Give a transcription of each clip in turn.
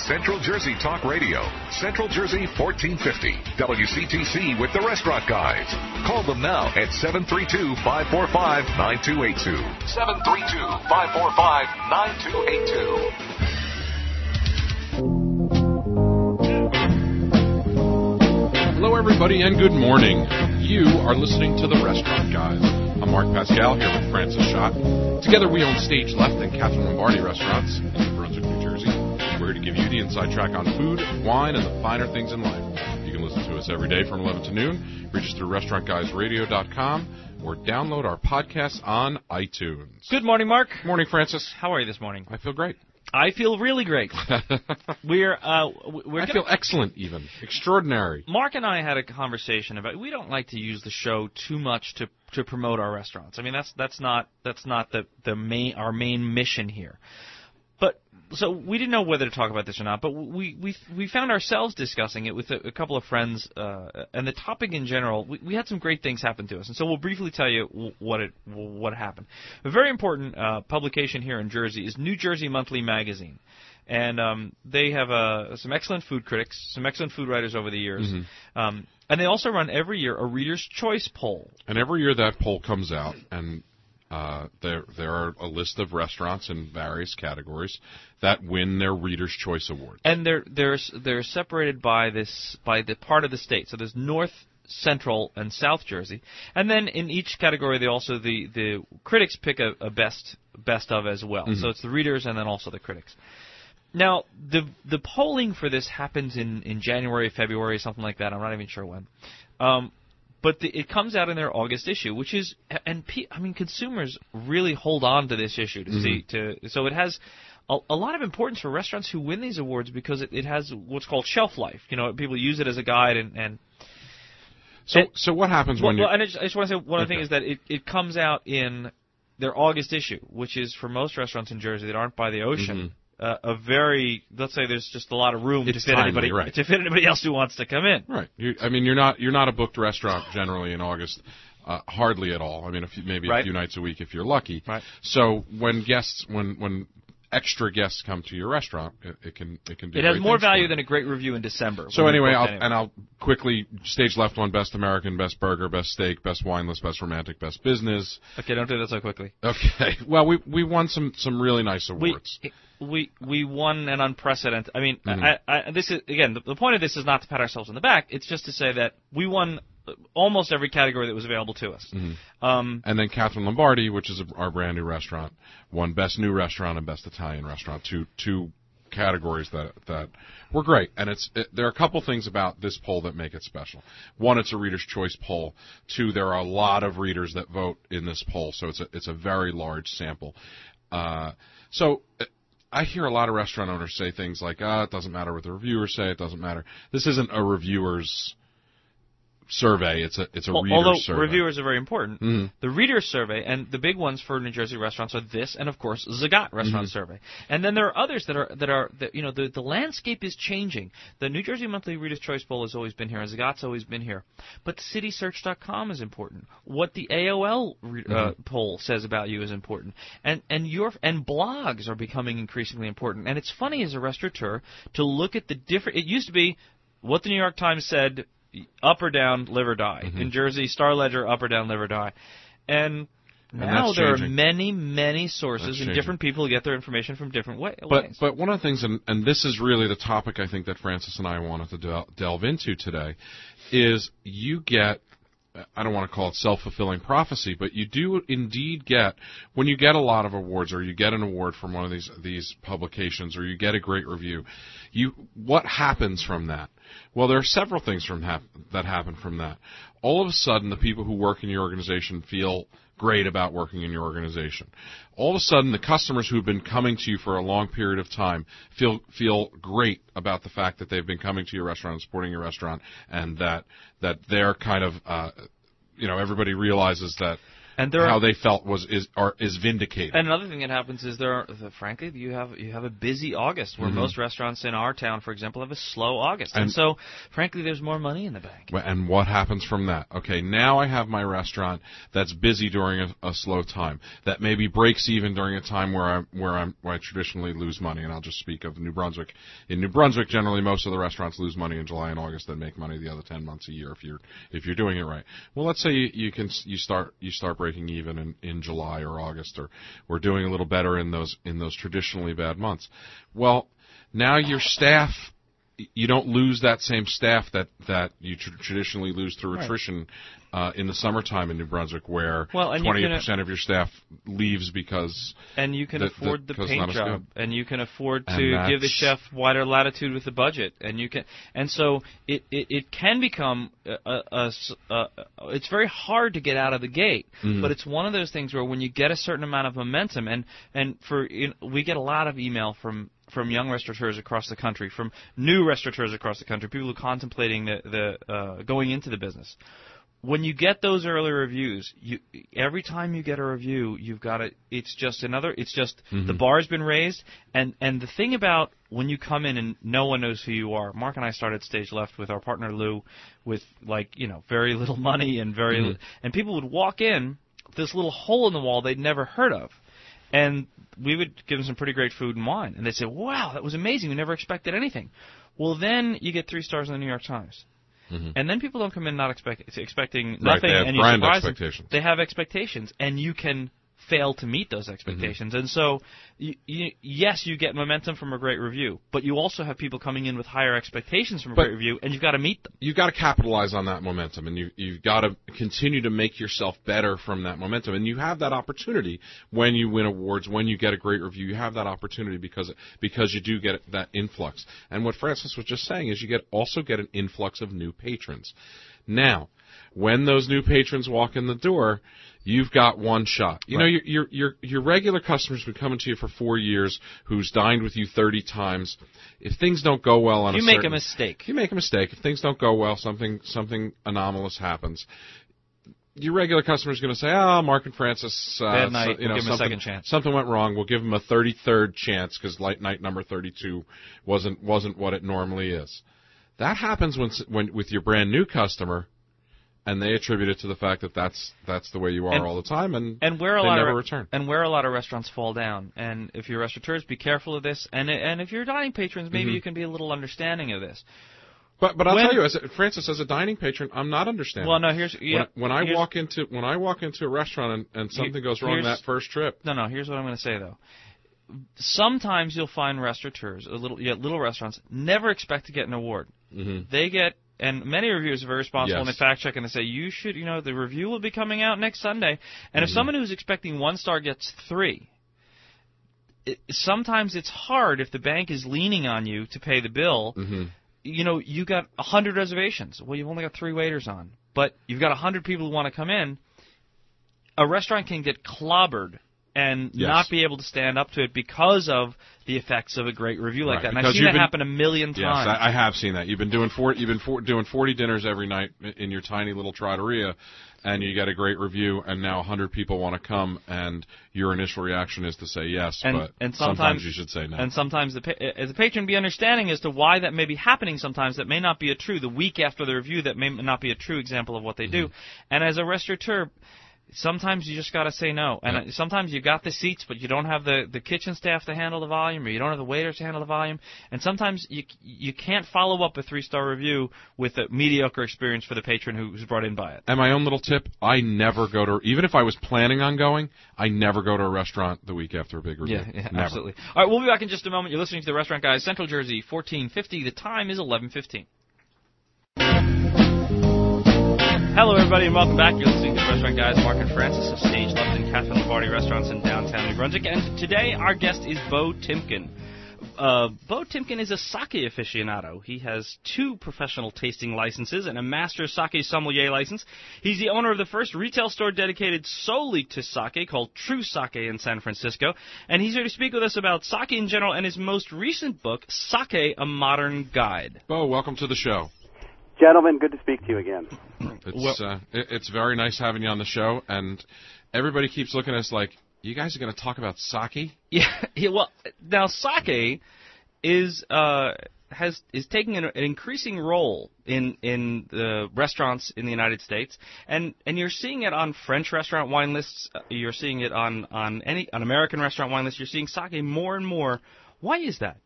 Central Jersey Talk Radio. Central Jersey 1450. WCTC with the Restaurant Guys. Call them now at 732-545-9282. 732-545-9282. Hello, everybody, and good morning. You are listening to The Restaurant Guys. I'm Mark Pascal here with Francis Schott. Together we own Stage Left and Catherine Lombardi restaurants in Brunswick, New Jersey. We're here to give you the inside track on food, wine, and the finer things in life. You can listen to us every day from 11 to noon. Reach us through restaurantguysradio.com or download our podcasts on iTunes. Good morning, Mark. Morning, Francis. How are you this morning? I feel great. I feel really great. I feel excellent, even extraordinary. Mark and I had a conversation about we don't like to use the show too much to promote our restaurants. I mean that's not our main mission here. But so we didn't know whether to talk about this or not. But we found ourselves discussing it with a couple of friends, and the topic in general. We had some great things happen to us, and so we'll briefly tell you what happened. A very important publication here in Jersey is New Jersey Monthly Magazine, and they have some excellent food critics, some excellent food writers over the years. Mm-hmm. And they also run every year a Reader's Choice poll. And every year that poll comes out, and there are a list of restaurants in various categories that win their Reader's Choice Award. And they're separated by the part of the state. So there's North, Central, and South Jersey. And then in each category, the critics pick a best of as well. Mm-hmm. So it's the readers and then also the critics. Now, the polling for this happens in January, February, something like that. I'm not even sure when. But it comes out in their August issue, which is, consumers really hold on to this issue so it has a lot of importance for restaurants who win these awards because it has what's called shelf life. You know, people use it as a guide So what happens when you... Well, and I just want to say one other thing is that it comes out in their August issue, which is for most restaurants in Jersey that aren't by the ocean. Mm-hmm. Let's say there's just a lot of room to fit anybody else who wants to come in. Right. You're not a booked restaurant generally in August, hardly at all. I mean, a few nights a week if you're lucky. Right. So when extra guests come to your restaurant, it can do. It has more value than a great review in December. So anyway, I'll quickly Stage Left won Best American, Best Burger, Best Steak, Best Wine List, Best Romantic, Best Business. Okay, don't do that so quickly. Okay. Well, we won some really nice awards. We won an unprecedented. I mean, mm-hmm. This is again the point of this is not to pat ourselves on the back. It's just to say that we won almost every category that was available to us. Mm-hmm. And then Catherine Lombardi, which is our brand new restaurant, won Best New Restaurant and Best Italian Restaurant. Two categories that were great. And there are a couple things about this poll that make it special. One, it's a Reader's Choice poll. Two, there are a lot of readers that vote in this poll, so it's a very large sample. I hear a lot of restaurant owners say things like, it doesn't matter what the reviewers say, it doesn't matter. This isn't a reviewer's survey, it's a reader's survey. Although reviewers are very important, mm-hmm. the reader's survey, and the big ones for New Jersey restaurants are this, and of course, Zagat Restaurant mm-hmm. Survey. And then there are others the landscape is changing. The New Jersey Monthly Reader's Choice Poll has always been here, and Zagat's always been here. But citysearch.com is important. What the AOL poll says about you is important. And blogs are becoming increasingly important. And it's funny as a restaurateur to look at the different, it used to be what the New York Times said, up or down, live or die. Mm-hmm. In Jersey, Star Ledger, up or down, live or die. And now there changing. are many, many sources, and different people get their information from different ways. But one of the things, and this is really the topic I think that Francis and I wanted to delve into today, is you get, I don't want to call it self-fulfilling prophecy, but you do indeed get, when you get a lot of awards or you get an award from one of these publications or you get a great review, what happens from that? Well, there are several things that happen from that. All of a sudden, the people who work in your organization feel great about working in your organization. All of a sudden, the customers who've been coming to you for a long period of time feel great about the fact that they've been coming to your restaurant and supporting your restaurant, and that they're kind of, everybody realizes that And how they felt is vindicated. And another thing that happens is frankly, you have a busy August where most restaurants in our town, for example, have a slow August, and so frankly, there's more money in the bank. And what happens from that? Okay, now I have my restaurant that's busy during a slow time, that maybe breaks even during a time where I traditionally lose money. And I'll just speak of New Brunswick. In New Brunswick, generally most of the restaurants lose money in July and August, then make money the other 10 months a year if you're doing it right. Well, let's say you start breaking even in July or August, or we're doing a little better in those traditionally bad months. Well, now your staff, you don't lose that same staff that you traditionally lose through attrition in the summertime in New Brunswick, where 20% of your staff leaves because and you can afford the paint job, and you can afford to give the chef wider latitude with the budget, and so it can become it's very hard to get out of the gate, but it's one of those things where when you get a certain amount of momentum, we get a lot of email from young restaurateurs across the country, from new restaurateurs across the country, people who are contemplating the going into the business. When you get those early reviews, every time you get a review, you've got it. It's just the bar's been raised, and the thing about when you come in and no one knows who you are. Mark and I started Stage Left with our partner Lou, with very little money and and people would walk in this little hole in the wall they'd never heard of. And we would give them some pretty great food and wine. And they'd say, wow, that was amazing. We never expected anything. Well, then you get 3 stars in the New York Times. And then people don't come in not expecting nothing. They have brand expectations. They have expectations. And you can fail to meet those expectations. And so, yes, you get momentum from a great review, but you also have people coming in with higher expectations from a great review, and you've got to meet them. You've got to capitalize on that momentum, and you've got to continue to make yourself better from that momentum. And you have that opportunity when you win awards, when you get a great review. You have that opportunity because you do get that influx. And what Francis was just saying is you also get an influx of new patrons. Now, when those new patrons walk in the door, you've got one shot. You know, your regular customers who come to you for 4 years, who's dined with you 30 times. If things don't go well on you make a mistake. You make a mistake. If things don't go well, something anomalous happens. Your regular customer is going to say, Mark and Francis, bad night. We'll give them a second chance. Something went wrong. We'll give them a 33rd chance because night number 32 wasn't what it normally is. That happens when with your brand new customer. And they attribute it to the fact that that's the way you are all the time, and where they never return. And where a lot of restaurants fall down. And if you're restaurateurs, be careful of this. And if you're dining patrons, maybe you can be a little understanding of this. But I'll tell you, Francis, as a dining patron, I'm not understanding. Well, no, when I walk into a restaurant and something goes wrong that first trip. No, here's what I'm going to say though. Sometimes you'll find restaurateurs, little restaurants, never expect to get an award. They get. And many reviewers are very responsible, and they fact check and they say, you should, the review will be coming out next Sunday. And if someone who's expecting 1 star gets 3, sometimes it's hard if the bank is leaning on you to pay the bill. You got 100 reservations. Well, you've only got 3 waiters on, but you've got 100 people who want to come in. A restaurant can get clobbered and not be able to stand up to it because of the effects of a great review like that. And I've seen that happen a million times. Yes, I have seen that. You've been doing 40 dinners every night in your tiny little trattoria, and you get a great review, and now 100 people want to come, and your initial reaction is to say yes, but sometimes you should say no. And sometimes as a patron, be understanding as to why that may be happening sometimes. That may not be the week after the review, that may not be a true example of what they do. And as a restaurateur, sometimes you just got to say no. And sometimes you got the seats, but you don't have the kitchen staff to handle the volume, or you don't have the waiters to handle the volume. And sometimes you can't follow up a 3-star review with a mediocre experience for the patron who's brought in by it. And my own little tip, I never go to, even if I was planning on going, I never go to a restaurant the week after a big review. Yeah, absolutely. All right, we'll be back in just a moment. You're listening to The Restaurant Guys, Central Jersey, 1450. The time is 11:15. Hello, everybody, and welcome back. You're listening to Restaurant Guys, Mark and Francis of Stage Left and Catherine Lombardi Restaurants in downtown New Brunswick. And today, our guest is Bo Timken. Bo Timken is a sake aficionado. He has 2 professional tasting licenses and a master sake sommelier license. He's the owner of the first retail store dedicated solely to sake called True Sake in San Francisco. And he's here to speak with us about sake in general and his most recent book, Sake, A Modern Guide. Bo, welcome to the show. Gentlemen, good to speak to you again. It's very nice having you on the show, and everybody keeps looking at us like, you guys are going to talk about sake? Yeah. Well, now sake is taking an increasing role in the restaurants in the United States, and you're seeing it on French restaurant wine lists. You're seeing it on American restaurant wine lists. You're seeing sake more and more. Why is that?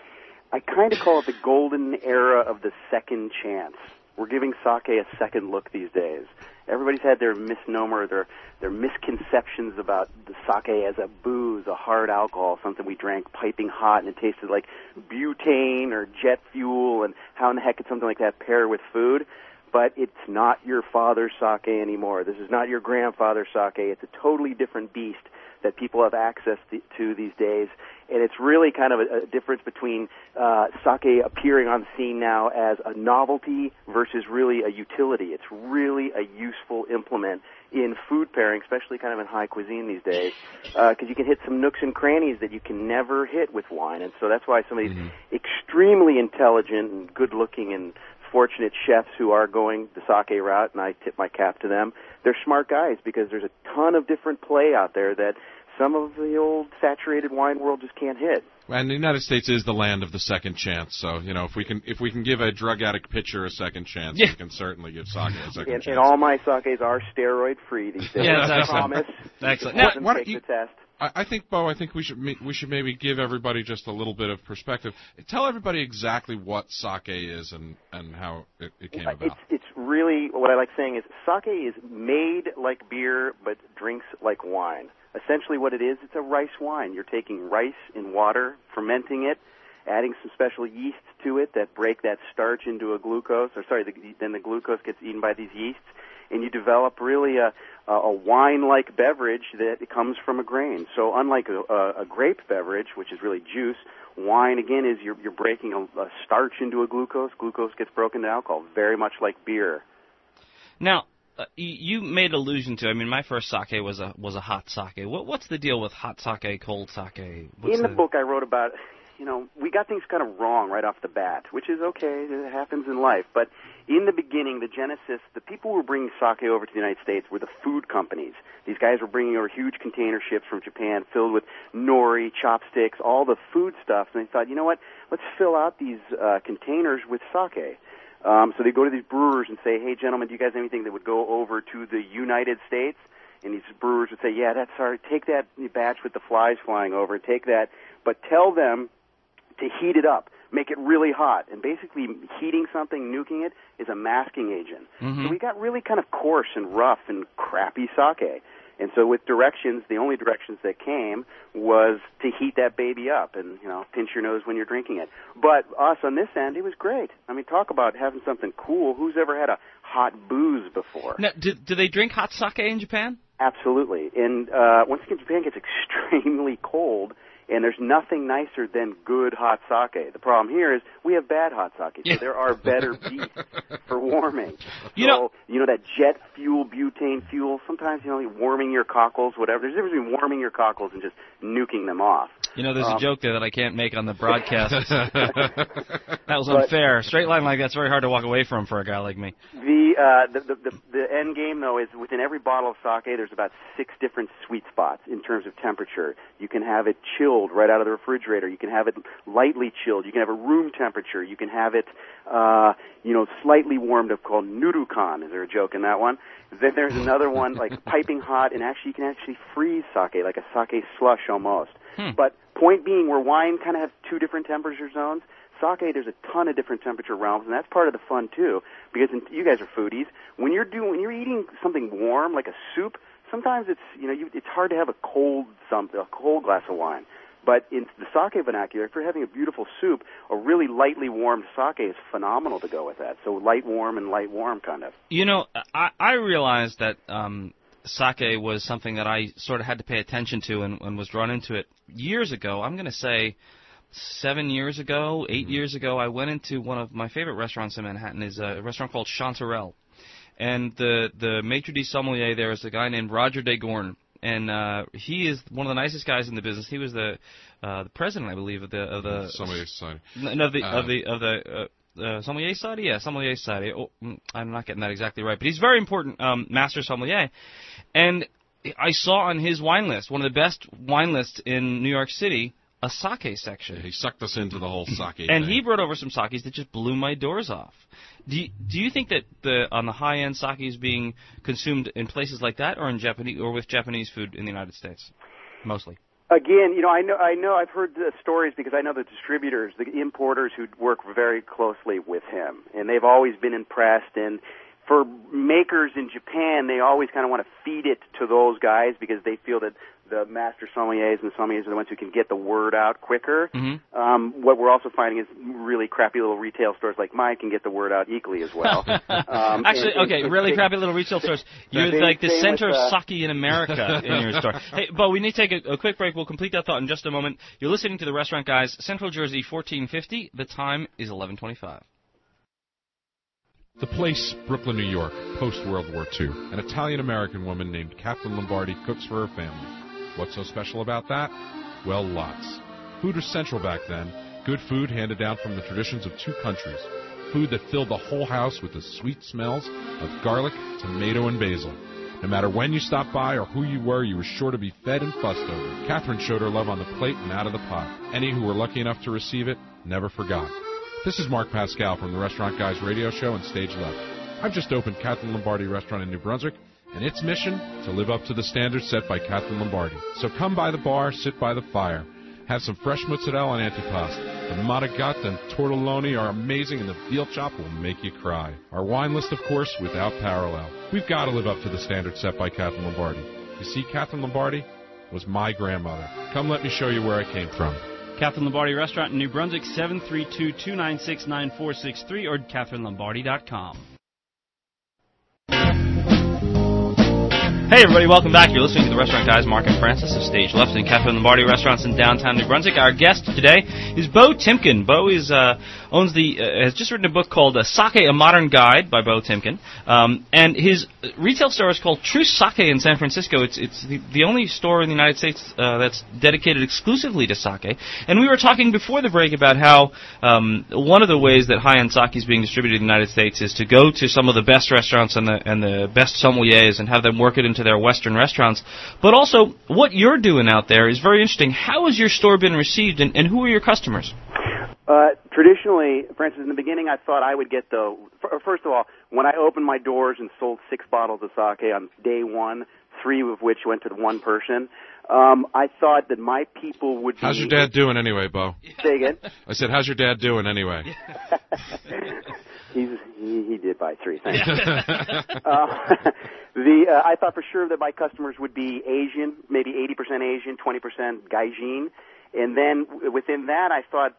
I kind of call it the golden era of the second chance. We're giving sake a second look these days. Everybody's had their misnomer, their misconceptions about the sake as a booze, a hard alcohol, something we drank piping hot and it tasted like butane or jet fuel, and how in the heck could something like that pair with food? But it's not your father's sake anymore. This is not your grandfather's sake. It's a totally different beast that people have access to these days. And it's really kind of a difference between sake appearing on the scene now as a novelty versus really a utility. It's really a useful implement in food pairing, especially kind of in high cuisine these days, because you can hit some nooks and crannies that you can never hit with wine. And so that's why some of these extremely intelligent and good-looking and fortunate chefs who are going the sake route, and I tip my cap to them, they're smart guys, because there's a ton of different play out there that some of the old saturated wine world just can't hit. And the United States is the land of the second chance, so if we can give a drug addict pitcher a second chance, we can certainly give sake a second chance. And all my sakes are steroid free these days. Yeah, I promise. Excellent. Now, take the test. I think, Bo, we should maybe give everybody just a little bit of perspective. Tell everybody exactly what sake is and how it came about. It's really, what I like saying is, sake is made like beer but drinks like wine. Essentially what it is, it's a rice wine. You're taking rice in water, fermenting it, adding some special yeasts to it that break that starch into a glucose, then the glucose gets eaten by these yeasts, and you develop really a wine-like beverage that comes from a grain. So unlike a grape beverage, which is really juice, wine, again, is you're breaking a starch into a glucose. Glucose gets broken to alcohol, very much like beer. Now, you made allusion to, my first sake was a hot sake. What's the deal with hot sake, cold sake? In the book I wrote about, we got things kind of wrong right off the bat, which is okay, it happens in life. But in the beginning, the genesis, the people who were bringing sake over to the United States were the food companies. These guys were bringing over huge container ships from Japan filled with nori, chopsticks, all the food stuff. And they thought, you know what, let's fill out these containers with sake. So they go to these brewers and say, hey, gentlemen, do you guys have anything that would go over to the United States? And these brewers would say, yeah, that's all right. Take that batch with the flies flying over. Take that. But tell them to heat it up. Make it really hot. And basically heating something, nuking it, is a masking agent. So we got really kind of coarse and rough and crappy sake. And so with directions, the only directions that came was to heat that baby up and, pinch your nose when you're drinking it. But us on this end, it was great. Talk about having something cool. Who's ever had a hot booze before? Now, do they drink hot sake in Japan? Absolutely. And once again, Japan gets extremely cold, and there's nothing nicer than good hot sake. The problem here is we have bad hot sake, so there are better beasts for warming. That jet fuel, butane fuel, sometimes, warming your cockles, whatever. There's a difference between warming your cockles and just nuking them off. There's a joke there that I can't make on the broadcast. That was unfair. Straight line like that's very hard to walk away from for a guy like me. The end game, though, is within every bottle of sake, there's about 6 different sweet spots in terms of temperature. You can have it chilled right out of the refrigerator. You can have it lightly chilled. You can have it room temperature. You can have it, slightly warmed up, called nurukan. Is there a joke in that one? Then there's another one like piping hot, and you can actually freeze sake, like a sake slush almost. But point being, where wine kind of has 2 different temperature zones, sake, there's a ton of different temperature realms, and that's part of the fun too. Because you guys are foodies. When you're eating something warm like a soup, sometimes it's it's hard to have a cold glass of wine. But in the sake vernacular, if you're having a beautiful soup, a really lightly warmed sake is phenomenal to go with that. So light warm and light warm kind of. I realized that sake was something that I sort of had to pay attention to and was drawn into it years ago. I'm going to say 7 years ago, 8 years ago, I went into one of my favorite restaurants in Manhattan. Is a restaurant called Chanterelle. And the maitre d' sommelier there is a guy named Roger Degorn. And he is one of the nicest guys in the business. He was the president, I believe, of the Sommelier Society. Sommelier Society? Yeah, Sommelier Society. Oh, I'm not getting that exactly right, but he's a very important master sommelier. And I saw on his wine list, one of the best wine lists in New York City, a sake section. Yeah, he sucked us into the whole sake And thing. he brought over some sakes that just blew my doors off. Do you think that on the high end sake is being consumed in places like that, or in Japanese, or with Japanese food in the United States, mostly? Again, I know I've heard the stories because I know the distributors, the importers who work very closely with him, and they've always been impressed. And for makers in Japan, they always kind of want to feed it to those guys because they feel that the master sommeliers and the sommeliers are the ones who can get the word out quicker. Mm-hmm. What we're also finding is really crappy little retail stores like mine can get the word out equally as well. Actually, really crappy little retail stores. You're like the center of sake in America in your store. Hey, Bo, we need to take a quick break. We'll complete that thought in just a moment. You're listening to the Restaurant Guys, Central Jersey, 1450. The time is 11:25. The place, Brooklyn, New York, post-World War II. An Italian-American woman named Kathleen Lombardi cooks for her family. What's so special about that? Well, lots. Food was central back then. Good food handed down from the traditions of two countries. Food that filled the whole house with the sweet smells of garlic, tomato, and basil. No matter when you stopped by or who you were sure to be fed and fussed over. Catherine showed her love on the plate and out of the pot. Any who were lucky enough to receive it never forgot. This is Mark Pascal from the Restaurant Guys radio show and Stage Left. I've just opened Kathleen Lombardi Restaurant in New Brunswick, and its mission, to live up to the standards set by Kathleen Lombardi. So come by the bar, sit by the fire. Have some fresh mozzarella and antipasto. The manicotti and tortelloni are amazing, and the veal chop will make you cry. Our wine list, of course, without parallel. We've got to live up to the standards set by Kathleen Lombardi. You see, Kathleen Lombardi was my grandmother. Come let me show you where I came from. Kathleen Lombardi Restaurant in New Brunswick, 732-296-9463 or KatherineLombardi.com. Hey everybody, welcome back. You're listening to the Restaurant Guys, Mark and Francis of Stage Left and Kathleen Lombardi Restaurants in downtown New Brunswick. Our guest today is Bo Timken. Bo is has just written a book called Sake, A Modern Guide by Bo Timken, and his retail store is called True Sake in San Francisco. It's the only store in the United States that's dedicated exclusively to sake. And we were talking before the break about how one of the ways that high-end sake is being distributed in the United States is to go to some of the best restaurants and the best sommeliers and have them work it into their Western restaurants. But also, what you're doing out there is very interesting. How has your store been received, and who are your customers? Traditionally, Francis, in the beginning, I thought I would get first of all, when I opened my doors and sold 6 bottles of sake on day one, 3 of which went to one person, I thought that my people would be... How's your dad doing anyway, Bo? Say again? I said, how's your dad doing anyway? He did buy 3, thanks. I thought for sure that my customers would be Asian, maybe 80% Asian, 20% Gaijin. And then within that, I thought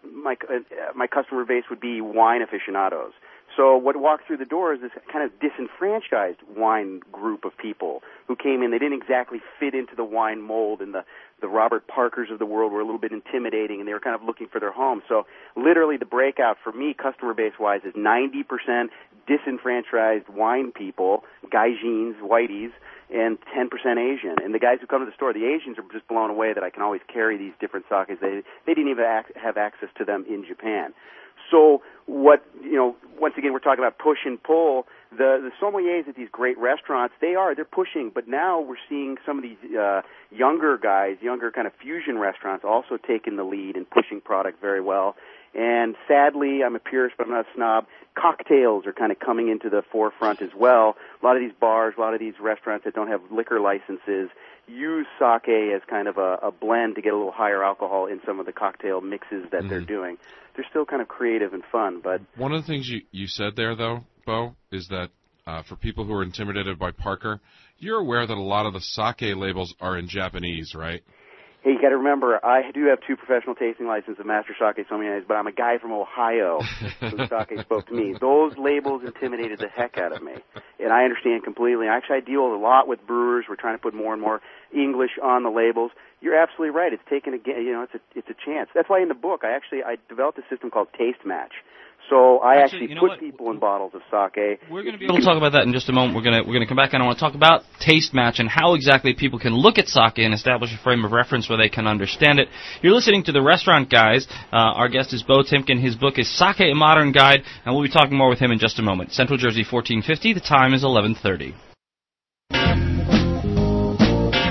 my customer base would be wine aficionados. So what walked through the door is this kind of disenfranchised wine group of people who came in. They didn't exactly fit into the wine mold, and the Robert Parkers of the world were a little bit intimidating, and they were kind of looking for their home. So literally the breakout for me, customer base-wise, is 90% disenfranchised wine people, Gaijins, whiteys, and 10% Asian. And the guys who come to the store, the Asians are just blown away that I can always carry these different sakes. They didn't even have access to them in Japan. So once again, we're talking about push and pull. The sommeliers at these great restaurants, they're pushing, but now we're seeing some of these younger guys, younger kind of fusion restaurants also taking the lead and pushing product very well. And sadly, I'm a purist, but I'm not a snob, cocktails are kind of coming into the forefront as well. A lot of these bars, a lot of these restaurants that don't have liquor licenses use sake as kind of a blend to get a little higher alcohol in some of the cocktail mixes that they're doing. They're still kind of creative and fun, but... One of the things you said there, though, Bo, is that for people who are intimidated by Parker, you're aware that a lot of the sake labels are in Japanese, right? Hey, you got to remember, I do have 2 professional tasting licenses of Master Sake Sommeliers, but I'm a guy from Ohio who sake spoke to me. Those labels intimidated the heck out of me, and I understand completely. Actually, I deal a lot with brewers. We're trying to put more and more English on the labels. You're absolutely right. It's taken it's a chance. That's why in the book I developed a system called Taste Match. So I actually put people in bottles of sake. We're going to be able to talk about that in just a moment. We're going to come back and I want to talk about Taste Match and how exactly people can look at sake and establish a frame of reference where they can understand it. You're listening to The Restaurant Guys. Our guest is Bo Timken. His book is Sake, A Modern Guide, and we'll be talking more with him in just a moment. Central Jersey, 1450. The time is 11:30.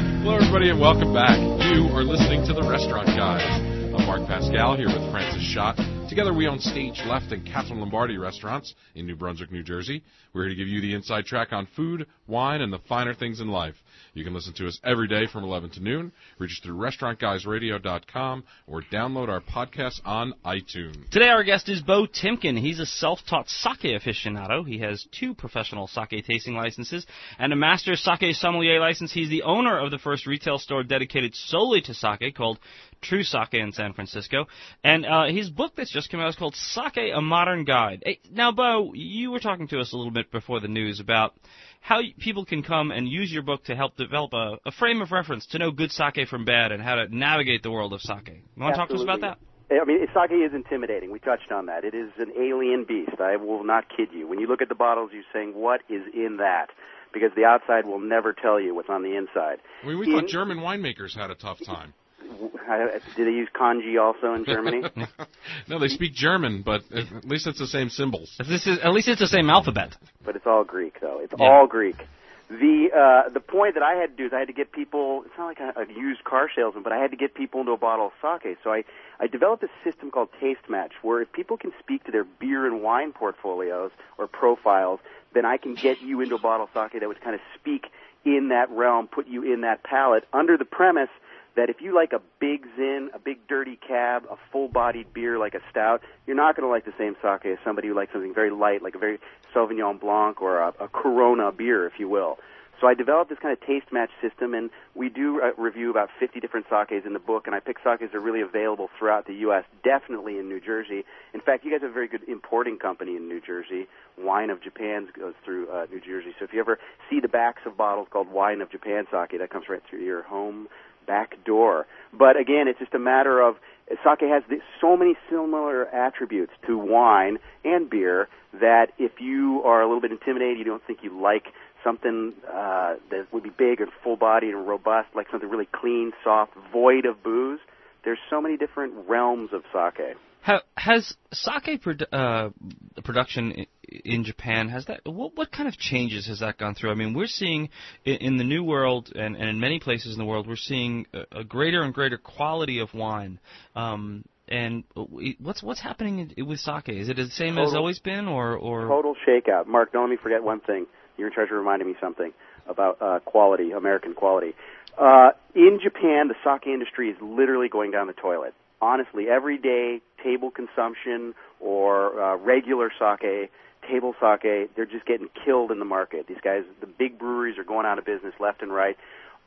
and welcome back. You are listening to The Restaurant Guys. I'm Mark Pascal here with Francis Schott. Together we own Stage Left and Catherine Lombardi restaurants in New Brunswick, New Jersey. We're here to give you the inside track on food, wine, and the finer things in life. You can listen to us every day from 11 to noon. Reach us through restaurantguysradio.com or download our podcast on iTunes. Today our guest is Bo Timken. He's a self-taught sake aficionado. He has 2 professional sake tasting licenses and a master sake sommelier license. He's the owner of the first retail store dedicated solely to sake called True Sake in San Francisco. And his book that's just come out is called Sake, A Modern Guide. Hey, now, Bo, you were talking to us a little bit before the news about how people can come and use your book to help develop a frame of reference to know good sake from bad and how to navigate the world of sake. You want to talk to us about that? I mean, sake is intimidating. We touched on that. It is an alien beast. I will not kid you. When you look at the bottles, you're saying, what is in that? Because the outside will never tell you what's on the inside. I mean, we thought German winemakers had a tough time. Do they use kanji also in Germany? No, they speak German, but at least it's the same symbols. At least it's the same alphabet. But it's all Greek, though. It's all Greek. The point that I had to do is I had to get people, it's not like a used car salesman, but I had to get people into a bottle of sake. So I developed a system called Taste Match, where if people can speak to their beer and wine portfolios or profiles, then I can get you into a bottle of sake that would kind of speak in that realm, put you in that palette, under the premise that if you like a big zin, a big dirty cab, a full-bodied beer like a stout, you're not going to like the same sake as somebody who likes something very light, like a very Sauvignon Blanc or a Corona beer, if you will. So I developed this kind of taste match system, and we do review about 50 different sakes in the book, and I pick sakes that are really available throughout the U.S., definitely in New Jersey. In fact, you guys have a very good importing company in New Jersey. Wine of Japan goes through New Jersey. So if you ever see the backs of bottles called Wine of Japan sake, that comes right through your home back door. But again, it's just a matter of sake has so many similar attributes to wine and beer that if you are a little bit intimidated, you don't think you like something that would be big and full-bodied and robust, like something really clean, soft, void of booze, there's so many different realms of sake. Has sake production in Japan, what kind of changes has that gone through? I mean, we're seeing in the New World and in many places in the world, we're seeing a greater and greater quality of wine. And what's happening with sake? Is it the same as it's always been, or total shakeout? Mark, don't let me forget one thing. You're in charge of reminding me something about quality, American quality. In Japan, the sake industry is literally going down the toilet. Honestly, everyday table consumption or regular sake, table sake, they're just getting killed in the market. These guys, the big breweries are going out of business left and right.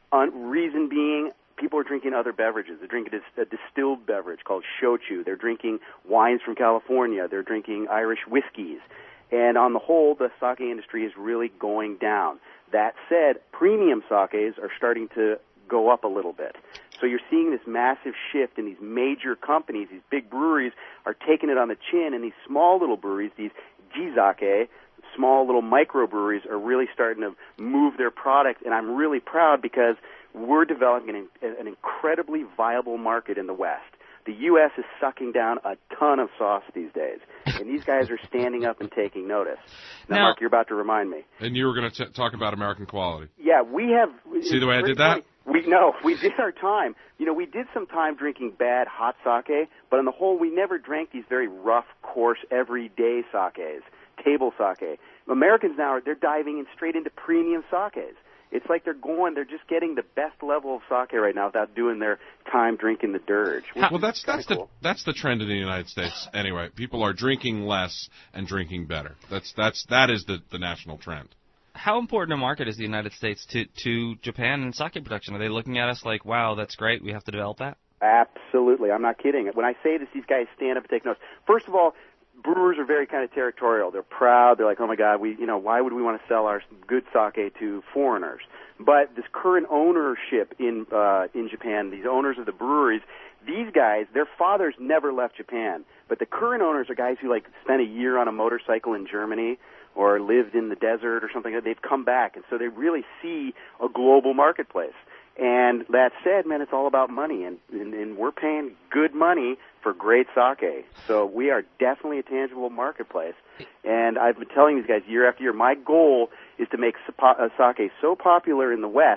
Reason being, people are drinking other beverages. They're drinking a distilled beverage called shochu. They're drinking wines from California. They're drinking Irish whiskeys. And on the whole, the sake industry is really going down. That said, premium sakes are starting to go up a little bit. So you're seeing this massive shift in these major companies. These big breweries are taking it on the chin, and these small little breweries, these jizake, small little microbreweries, are really starting to move their product. And I'm really proud because we're developing an incredibly viable market in the West. The U.S. is sucking down a ton of sauce these days, and these guys are standing up and taking notice. Now, Mark, you're about to remind me. And you were going to talk about American quality. Yeah, we have... See the way I did that? We did our time. You know, we did some time drinking bad hot sake, but on the whole, we never drank these very rough, coarse, everyday sakes, table sake. Americans now, they're diving in straight into premium sakes. It's like they're just getting the best level of sake right now without doing their time drinking the dirge. Well, that's the trend in the United States anyway. People are drinking less and drinking better. That is the national trend. How important a market is the United States to Japan and sake production? Are they looking at us like, wow, that's great, we have to develop that? Absolutely. I'm not kidding. When I say this, these guys stand up and take notes. First of all, brewers are very kind of territorial. They're proud. They're like, oh my God, why would we want to sell our good sake to foreigners? But this current ownership in Japan, these owners of the breweries, these guys, their fathers never left Japan. But the current owners are guys who spent a year on a motorcycle in Germany or lived in the desert or something. They've come back, and so they really see a global marketplace. And that said, man, it's all about money, and we're paying good money for great sake. So we are definitely a tangible marketplace. And I've been telling these guys year after year, my goal is to make sake so popular in the West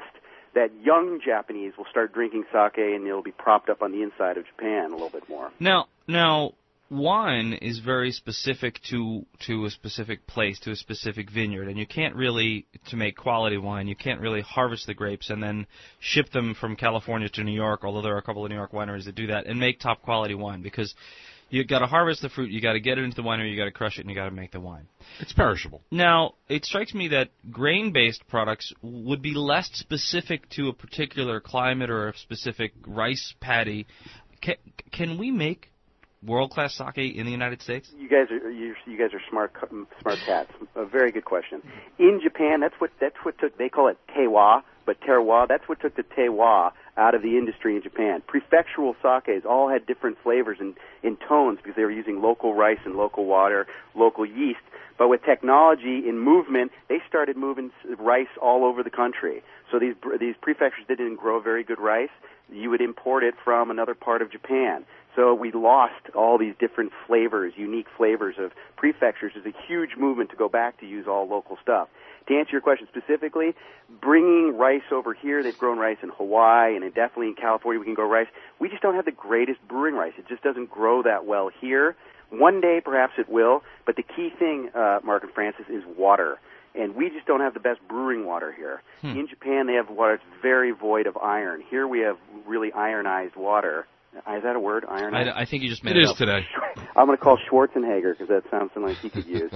that young Japanese will start drinking sake and it'll be propped up on the inside of Japan a little bit more. Now, wine is very specific to a specific place, to a specific vineyard, and you can't really, to make quality wine, you can't really harvest the grapes and then ship them from California to New York, although there are a couple of New York wineries that do that, and make top quality wine, because you got to harvest the fruit, you got to get it into the winery, you got to crush it, and you got to make the wine. It's perishable. Now, it strikes me that grain-based products would be less specific to a particular climate or a specific rice paddy. Can we make world-class sake in the United States? You guys are smart cats. A very good question. In Japan, that's what took. They call it terroir, but terroir. That's what took the terroir out of the industry in Japan. Prefectural sakes all had different flavors and in tones because they were using local rice and local water, local yeast. But with technology and movement, they started moving rice all over the country. So these prefectures that didn't grow very good rice, you would import it from another part of Japan. So we lost all these different flavors, unique flavors of prefectures. There's a huge movement to go back to use all local stuff. To answer your question specifically, bringing rice over here, they've grown rice in Hawaii and definitely in California we can grow rice. We just don't have the greatest brewing rice. It just doesn't grow that well here. One day perhaps it will, but the key thing, Mark and Francis, is water. And we just don't have the best brewing water here. In Japan they have water that's very void of iron. Here we have really ironized water. Is that a word, ironized? I think you just made it up. It is today. I'm going to call Schwarzenegger because that sounds something like he could use.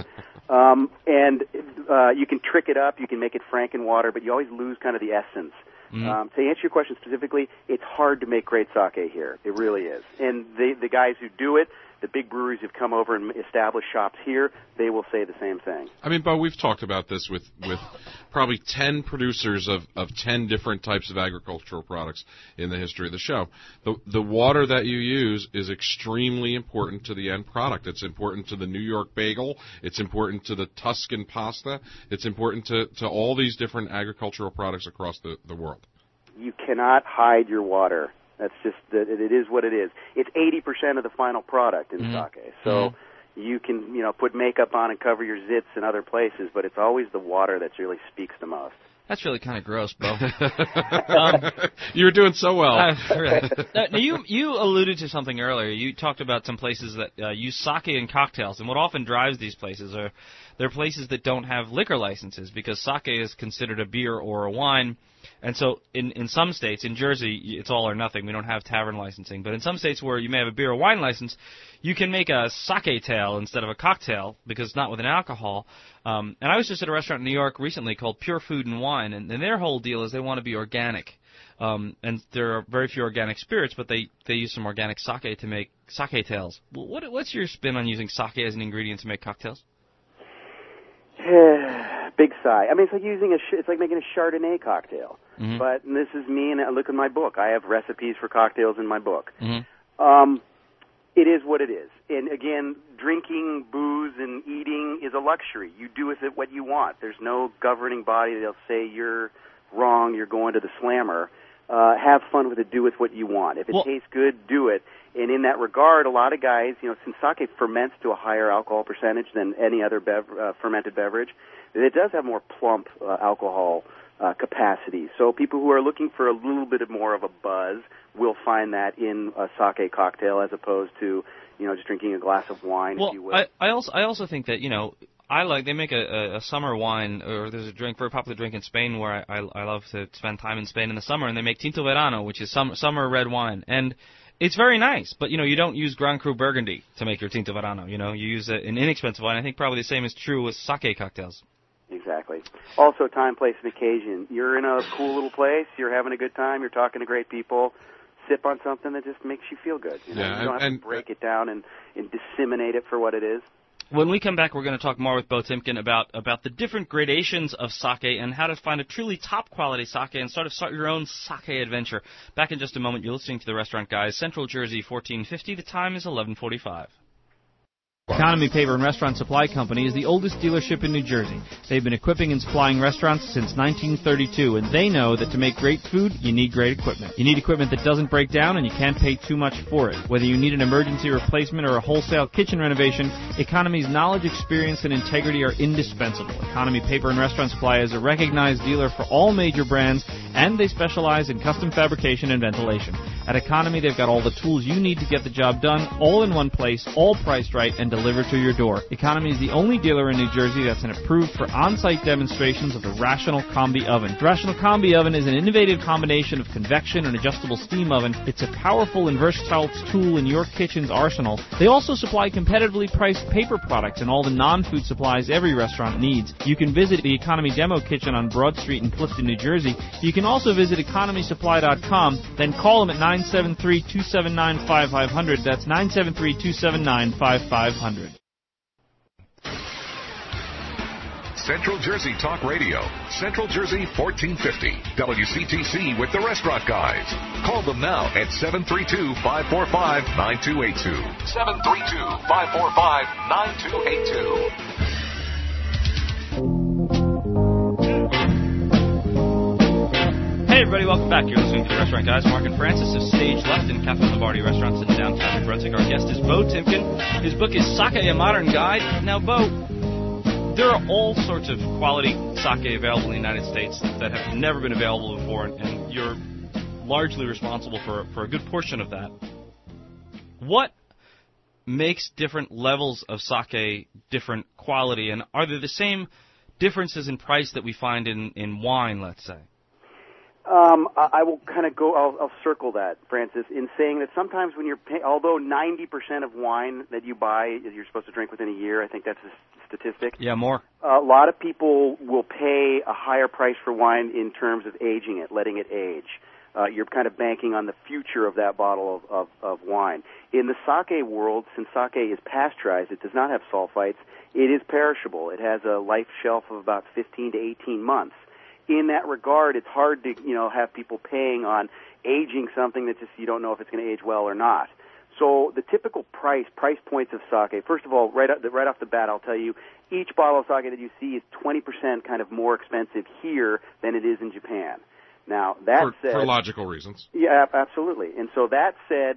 You can trick it up, you can make it Franken-water, but you always lose kind of the essence. To answer your question specifically, it's hard to make great sake here. It really is. And the guys who do it, the big breweries who've come over and established shops here, they will say the same thing. I mean, Bo, we've talked about this with probably 10 producers of 10 different types of agricultural products in the history of the show. The water that you use is extremely important to the end product. It's important to the New York bagel. It's important to the Tuscan pasta. It's important to all these different agricultural products across the world. You cannot hide your water. That's just it is what it is. It's 80% of the final product in sake. So you can put makeup on and cover your zits in other places, but it's always the water that really speaks the most. That's really kind of gross, Bo. You were doing so well. Now, you alluded to something earlier. You talked about some places that use sake in cocktails, and what often drives these places are they're places that don't have liquor licenses because sake is considered a beer or a wine. And so in some states, in Jersey, it's all or nothing. We don't have tavern licensing. But in some states where you may have a beer or wine license, you can make a sake tail instead of a cocktail because it's not with an alcohol. And I was just at a restaurant in New York recently called Pure Food and Wine, and their whole deal is they want to be organic. And there are very few organic spirits, but they use some organic sake to make sake tails. What's your spin on using sake as an ingredient to make cocktails? Big sigh. I mean, it's like making a Chardonnay cocktail. But this is me, and look at my book. I have recipes for cocktails in my book. It is what it is. And again, drinking booze and eating is a luxury. You do with it what you want. There's no governing body that'll say you're wrong, you're going to the slammer. Have fun with it. Do with what you want. If it tastes good, do it. And in that regard, a lot of guys, since sake ferments to a higher alcohol percentage than any other fermented beverage, it does have more plump alcohol capacity. So people who are looking for a little bit more of a buzz will find that in a sake cocktail as opposed to, just drinking a glass of wine, if you will. I also think that, they make a summer wine, or there's a very popular drink in Spain where I love to spend time in Spain in the summer, and they make Tinto Verano, which is summer red wine. And it's very nice, but, you don't use Grand Cru Burgundy to make your Tinto Verano. You use an inexpensive wine. I think probably the same is true with sake cocktails. Exactly. Also, time, place, and occasion. You're in a cool little place. You're having a good time. You're talking to great people. Sip on something that just makes you feel good. You don't have to break it down and disseminate it for what it is. When we come back, we're going to talk more with Bo Timken about the different gradations of sake and how to find a truly top-quality sake and start your own sake adventure. Back in just a moment. You're listening to The Restaurant Guys, Central Jersey, 1450. The time is 11:45. Economy Paper and Restaurant Supply Company is the oldest dealership in New Jersey. They've been equipping and supplying restaurants since 1932, and they know that to make great food, you need great equipment. You need equipment that doesn't break down, and you can't pay too much for it. Whether you need an emergency replacement or a wholesale kitchen renovation, Economy's knowledge, experience, and integrity are indispensable. Economy Paper and Restaurant Supply is a recognized dealer for all major brands, and they specialize in custom fabrication and ventilation. At Economy, they've got all the tools you need to get the job done, all in one place, all priced right, and delivered to your door. Economy is the only dealer in New Jersey that's approved for on-site demonstrations of the Rational Combi Oven. The Rational Combi Oven is an innovative combination of convection and adjustable steam oven. It's a powerful and versatile tool in your kitchen's arsenal. They also supply competitively priced paper products and all the non-food supplies every restaurant needs. You can visit the Economy Demo Kitchen on Broad Street in Clifton, New Jersey. You can also visit economysupply.com, then call them at 973-279-5500. That's 973-279-5500. Central Jersey Talk Radio, Central Jersey 1450, WCTC with the Restaurant Guys. Call them now at 732-545-9282. 732-545-9282. Hey everybody, welcome back. You're listening to the Restaurant Guys. Mark and Francis of Stage Left and Cafe Lombardi Restaurants in downtown New Brunswick. Our guest is Bo Timken. His book is Sake, a Modern Guide. Now, Bo, there are all sorts of quality sake available in the United States that have never been available before, and you're largely responsible for a good portion of that. What makes different levels of sake different quality, and are there the same differences in price that we find in wine, let's say? I will kind of go, I'll circle that, Francis, in saying that sometimes when you're paying, although 90% of wine that you buy you're supposed to drink within a year, I think that's a statistic. Yeah, more. A lot of people will pay a higher price for wine in terms of aging it, letting it age. You're kind of banking on the future of that bottle of wine. In the sake world, since sake is pasteurized, it does not have sulfites, it is perishable. It has a life shelf of about 15 to 18 months. In that regard, it's hard to, have people paying on aging something that just you don't know if it's going to age well or not. So the typical price points of sake, first of all, right off the bat, I'll tell you, each bottle of sake that you see is 20% kind of more expensive here than it is in Japan. Now, that said... For logical reasons. Yeah, absolutely. And so that said,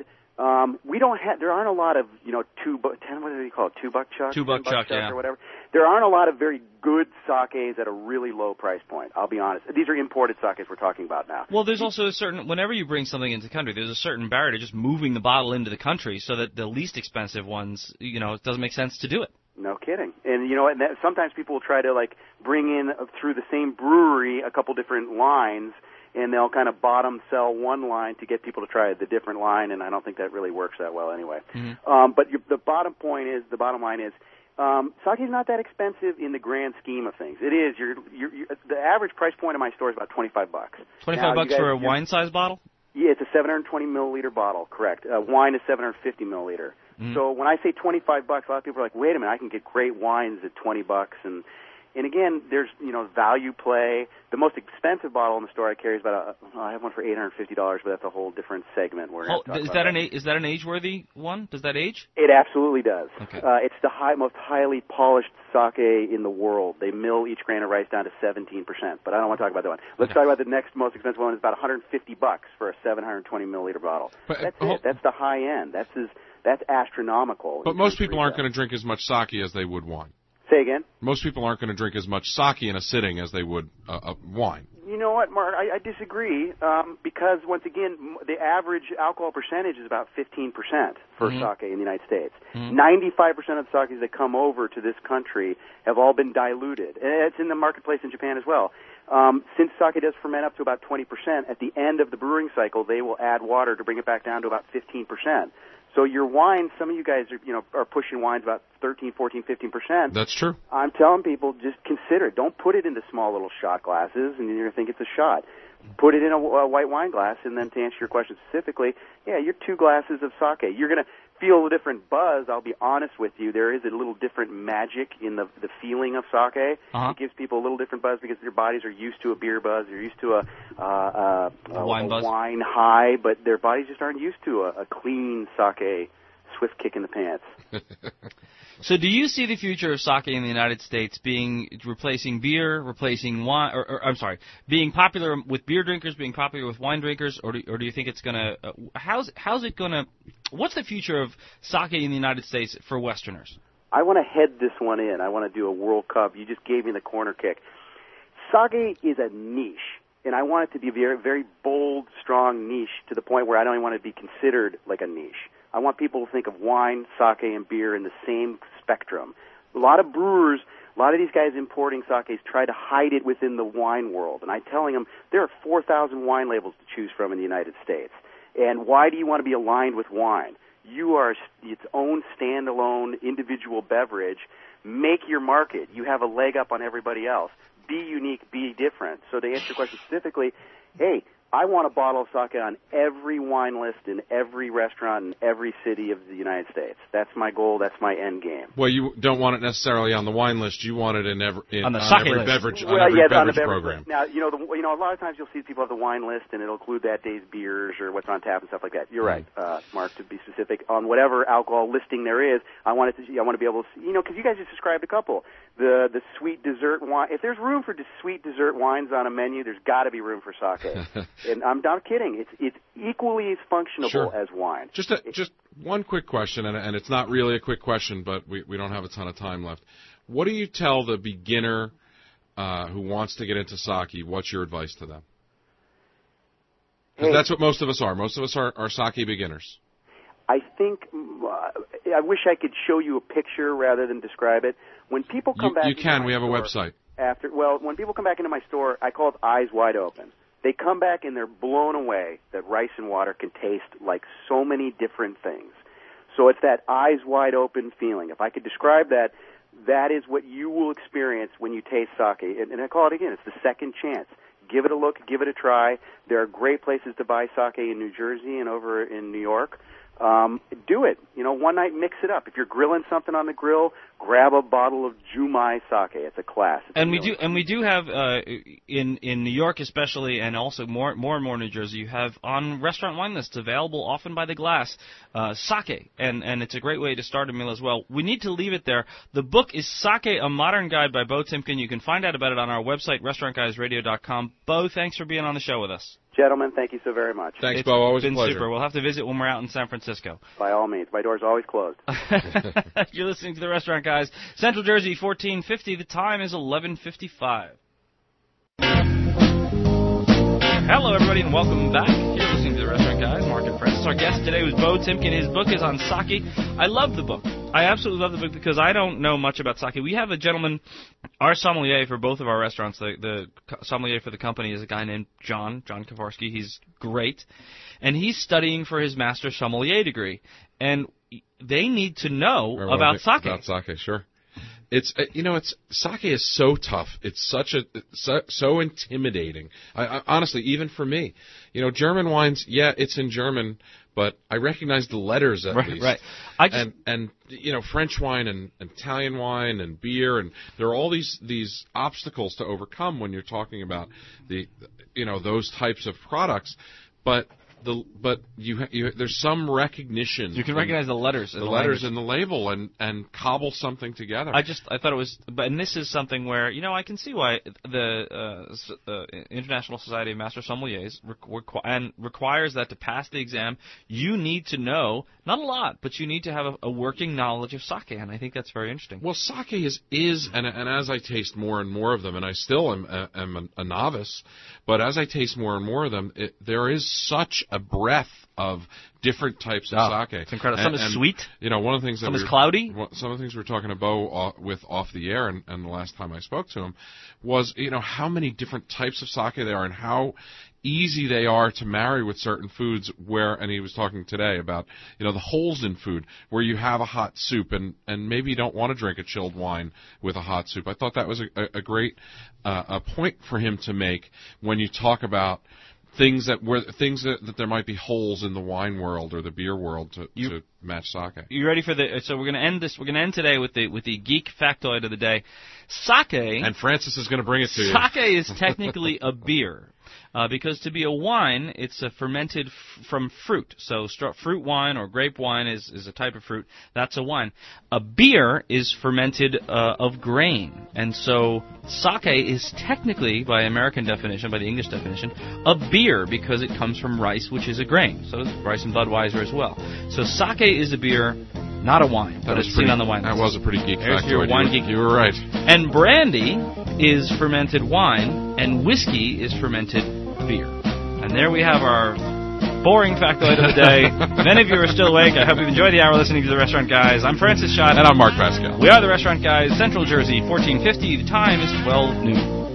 there aren't a lot of, what do you call it, $2 chuck? $2 chuck, yeah. Or whatever. There aren't a lot of very good sakes at a really low price point, I'll be honest. These are imported sakes we're talking about now. Well, there's also whenever you bring something into the country, there's a certain barrier to just moving the bottle into the country so that the least expensive ones, it doesn't make sense to do it. No kidding. And, sometimes people will try to, bring in through the same brewery a couple different lines, and they'll kind of bottom sell one line to get people to try the different line, and I don't think that really works that well anyway. Mm-hmm. But the bottom line is, sake is not that expensive in the grand scheme of things. It is. The average price point in my store is about $25. $25 for a wine-sized bottle? Yeah, it's a 720 milliliter bottle, correct. Wine is 750 milliliter. Mm-hmm. So when I say $25, a lot of people are like, wait a minute, I can get great wines at $20, and again, there's, value play. The most expensive bottle in the store I carry is I have one for $850, but that's a whole different segment. Is that an age-worthy one? Does that age? It absolutely does. Okay. It's the most highly polished sake in the world. They mill each grain of rice down to 17%, but I don't want to talk about that one. Let's talk about the next most expensive one. It's about $150 for a 720 milliliter bottle. But, that's it. That's the high end. That's astronomical. But most people aren't going to drink as much sake as they would wine. Say again? Most people aren't going to drink as much sake in a sitting as they would wine. You know what, Mark? I disagree because, once again, the average alcohol percentage is about 15% for sake in the United States. 95% of the sakes that come over to this country have all been diluted. And it's in the marketplace in Japan as well. Since sake does ferment up to about 20%, at the end of the brewing cycle, they will add water to bring it back down to about 15%. So your wine, some of you guys are pushing wines about 13, 14, 15%. That's true. I'm telling people, just consider it. Don't put it into small little shot glasses and you're going to think it's a shot. Put it in a white wine glass, and then to answer your question specifically, you're 2 glasses of sake. You're going to feel a different buzz. I'll be honest with you. There is a little different magic in the feeling of sake. Uh-huh. It gives people a little different buzz because their bodies are used to a beer buzz. They're used to a wine buzz. Wine high, but their bodies just aren't used to a clean sake swift kick in the pants. So do you see the future of sake in the United States being replacing beer, replacing wine, being popular with beer drinkers, being popular with wine drinkers, or do you think it's going to, how's it going to, what's the future of sake in the United States for Westerners? I want to head this one in. I want to do a World Cup. You just gave me the corner kick. Sake is a niche, and I want it to be a very, very bold, strong niche to the point where I don't even want it to be considered like a niche. I want people to think of wine, sake, and beer in the same spectrum. A lot of brewers, a lot of these guys importing sakes try to hide it within the wine world. And I'm telling them there are 4,000 wine labels to choose from in the United States. And why do you want to be aligned with wine? You are its own standalone individual beverage. Make your market. You have a leg up on everybody else. Be unique, be different. So to answer your question specifically, hey, I want a bottle of sake on every wine list in every restaurant in every city of the United States. That's my goal. That's my end game. Well, you don't want it necessarily on the wine list. You want it on every beverage program. Now, a lot of times you'll see people have the wine list, and it'll include that day's beers or what's on tap and stuff like that. You're right, Mark. To be specific on whatever alcohol listing there is, I want to be able to, because you guys just described a couple. The sweet dessert wine. If there's room for sweet dessert wines on a menu, there's got to be room for sake. And I'm not kidding. It's equally as functional as wine. Just one quick question, and it's not really a quick question, but we don't have a ton of time left. What do you tell the beginner who wants to get into sake? What's your advice to them? Because that's what most of us are. Most of us are sake beginners. I think I wish I could show you a picture rather than describe it. When people come back, you can. We have a website. When people come back into my store, I call it eyes wide open. They come back and they're blown away that rice and water can taste like so many different things. So it's that eyes wide open feeling. If I could describe that, that is what you will experience when you taste sake. And I call it again, it's the second chance. Give it a look, give it a try. There are great places to buy sake in New Jersey and over in New York. Do it. One night mix it up. If you're grilling something on the grill, grab a bottle of Jumai sake. It's a class. We do have in New York especially, and also more and more New Jersey, you have on restaurant wine lists available often by the glass sake, and it's a great way to start a meal as well. We need to leave it there. The book is Sake: A Modern Guide by Bo Timken. You can find out about it on our website, restaurantguysradio.com. Bo, thanks for being on the show with us. Gentlemen, thank you so very much. Thanks, Bo. Always a pleasure. Super. We'll have to visit when we're out in San Francisco. By all means. My door's always closed. You're listening to the Restaurant Guys. Central Jersey, 1450. The time is 11:55. Hello, everybody, and welcome back. You're listening to the Restaurant Guys. Mark and Francis. Our guest today was Bo Timken. His book is on sake. I love the book. I absolutely love the book because I don't know much about sake. We have a gentleman, our sommelier for both of our restaurants. The sommelier for the company is a guy named John Kowarski. He's great. And he's studying for his master's sommelier degree. And they need to know about sake. About sake, sure. It's sake is so tough. It's so intimidating. I honestly, even for me, German wines. Yeah, it's in German, but I recognize the letters at least. Right. And French wine and Italian wine and beer, and there are all these obstacles to overcome when you're talking about those types of products, but there's some recognition. You can recognize the letters. The letters in the label and cobble something together. I thought it was, and this is something where I can see why the International Society of Master Sommeliers requires that to pass the exam, you need to know not a lot, but you need to have a working knowledge of sake, and I think that's very interesting. Well, sake is and as I taste more and more of them, and I still am a novice, but as I taste more and more of them, there is such a breadth of different types of sake. It's incredible. Some is sweet. One of the things some is cloudy. Some of the things we were talking to Bo with off the air, and the last time I spoke to him was how many different types of sake there are, and how easy they are to marry with certain foods. And he was talking today about the holes in food where you have a hot soup and maybe you don't want to drink a chilled wine with a hot soup. I thought that was a great point for him to make when you talk about things that there might be holes in the wine world or the beer world to match sake. You ready for so we're going to end this. We're going to end today with the geek factoid of the day. Sake. And Francis is going to bring it to you. Sake is technically a beer. Because to be a wine, it's fermented from fruit. So fruit wine or grape wine is a type of fruit. That's a wine. A beer is fermented of grain. And so sake is technically, by American definition, by the English definition, a beer because it comes from rice, which is a grain. So it's rice and Budweiser as well. So sake is a beer, not a wine, but it's seen on the wine list. That was a pretty geek factoid. Your wine geek. You were right. And brandy is fermented wine, and whiskey is fermented beer. And there we have our boring factoid of the day. Many of you are still awake. I hope you've enjoyed the hour listening to The Restaurant Guys. I'm Francis Schott. And I'm Mark Pascal. We are The Restaurant Guys, Central Jersey, 1450. The time is 12 noon.